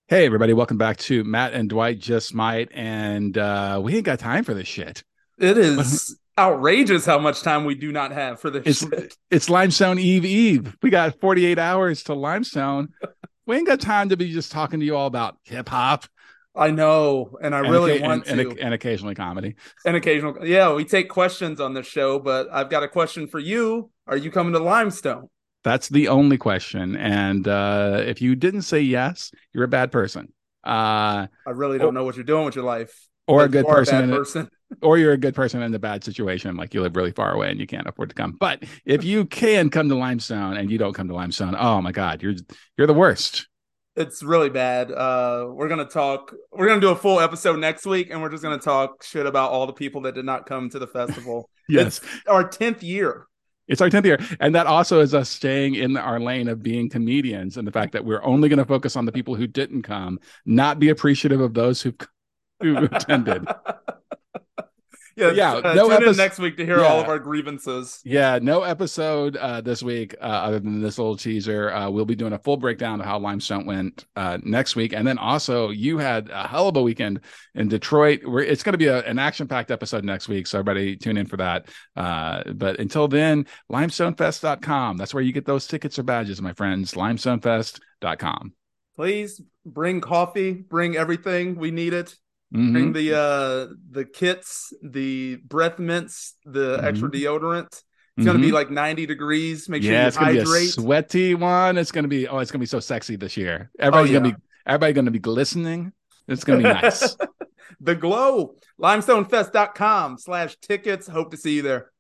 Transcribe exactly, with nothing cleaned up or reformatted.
Hey everybody, welcome back to Matt and Dwight Just Might, and uh, we ain't got time for this shit. It is outrageous how much time we do not have for this It's shit. it's Limestone Eve Eve. We got forty-eight hours to Limestone. We ain't got time to be just talking to you all about hip hop I know, and I and, really and, want and to. and occasionally comedy. And occasional, yeah, we take questions on the show, but I've got a question for you. Are you coming to Limestone? That's the only question. And uh, if you didn't say yes, you're a bad person. Uh, I really or, don't know what you're doing with your life, or a but you good are a person bad in it. person. Or you're a good person in a bad situation, like you live really far away and you can't afford to come. But if you can come to Limestone and you don't come to Limestone, oh my God, you're you're the worst. It's really bad. Uh, we're gonna talk. We're gonna do a full episode next week, and we're just gonna talk shit about all the people that did not come to the festival. Yes, It's our tenth year. it's our tenth year, and that also is us staying in our lane of being comedians, and the fact that we're only going to focus on the people who didn't come, not be appreciative of those who who attended. Yeah, But yeah, uh, no tune in episode. next week to hear all of Yeah, our grievances. Yeah, no episode uh, this week uh, other than this little teaser. Uh, we'll be doing a full breakdown of how Limestone went uh, next week, and then also you had a hell of a weekend in Detroit. We're, it's going to be a, an action-packed episode next week, so everybody tune in for that. Uh, but until then, limestone fest dot com. That's where you get those tickets or badges, my friends. limestone fest dot com. Please bring coffee, bring everything. We need it. Bring Mm-hmm. the uh the kits, the breath mints, the extra Mm-hmm. deodorant. It's gonna be Mm-hmm. like ninety degrees. Make sure Yeah, you it's gonna be a hydrate. sweaty one. It's gonna be oh, it's gonna be so sexy this year. Oh Everybody's gonna yeah. be everybody gonna be glistening. It's gonna be nice. The glow. limestone fest dot com slash tickets. Hope to see you there.